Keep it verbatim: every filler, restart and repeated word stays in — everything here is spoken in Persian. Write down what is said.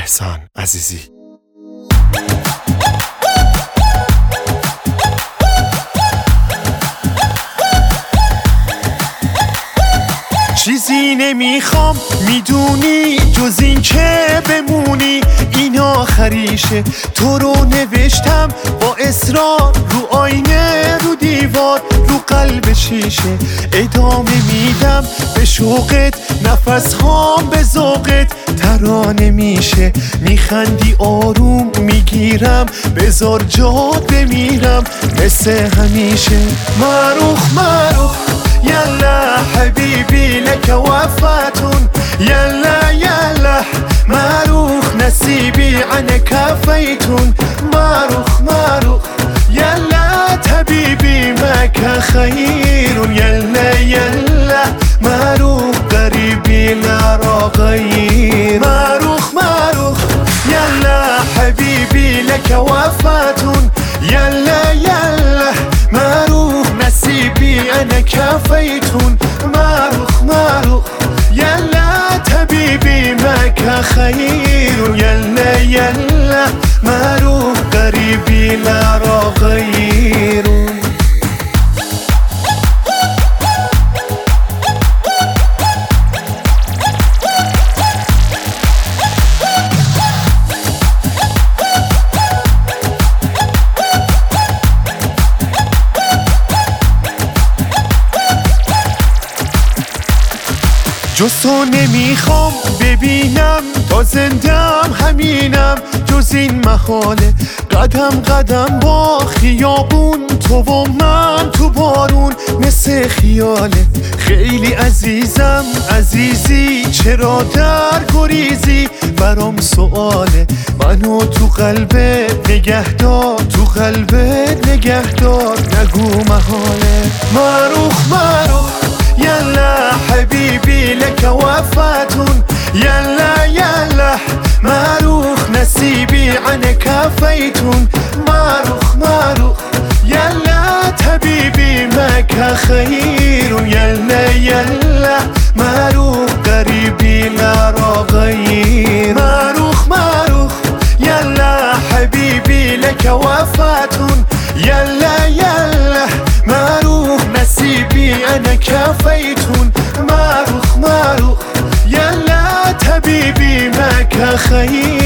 احسان عزیزی. چیزی نمیخوام میدونی جز این که بمونی، این آخریشه. تو رو نوشتم با اصرار رو آینه، رو دیوار، رو قلب شیشه. ادامه میدم به شوقت، نفس هام به ذوقت ترانه میشه. میخندی آروم میگیرم، بذار جات بمیرم مثل همیشه. مروخ مروخ يلا حبيبي لك وفاة، يلا يلا ماروخ نسيبي عنك كفيت. ماروخ ماروخ يلا حبيبي معك خير، يلا يلا ماروخ قريبي لا غير. ماروخ ماروخ يلا حبيبي لك وفاة، يلا يلا ماروخ نسيبي أنا كفيتون. ماروخ ماروخ يلا حبيبي معك خير، يلا يلا ماروخ قريبي لا غير. جز تو نمیخوام ببینم، تا زندم همینم. جز این محاله قدم قدم با خیابون، تو و من تو بارون مثل خیاله. خیلی عزیزم عزیزی، چرا در گریزی؟ برام سواله. منو تو قلبت نگهدار، تو قلبت نگهدار، نگو محاله. مروخ مروخ يلا حبيبي لك وفاة، يلا يلا ماروخ نسيبي عنك كفيت. ماروخ ماروخ يلا حبيبي معك خير، يلا يلا ماروخ قريبي لا غير. ماروخ ماروخ يلا حبيبي لك وفاة، يلا يلا ماروخ نسيبي أنا كفيتون. ماروخ ماروخ يلا حبيبي معك خير.